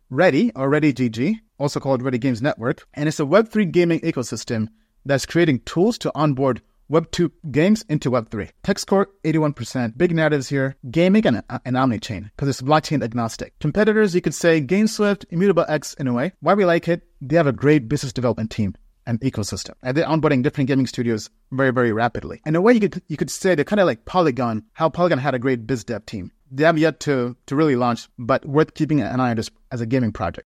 Ready, or ReadyGG, also called Ready Games Network, and it's a Web3 gaming ecosystem that's creating tools to onboard Web2 games into Web3. Tech score, 81%. Big narratives here, gaming and omnichain, because it's blockchain agnostic. Competitors, you could say GameSwift, Immutable X in a way. Why we like it? They have a great business development team and ecosystem, and they're onboarding different gaming studios very, very rapidly. In a way, you could say they're kind of like Polygon, how Polygon had a great biz dev team. They have yet to really launch, but worth keeping an eye on this as a gaming project.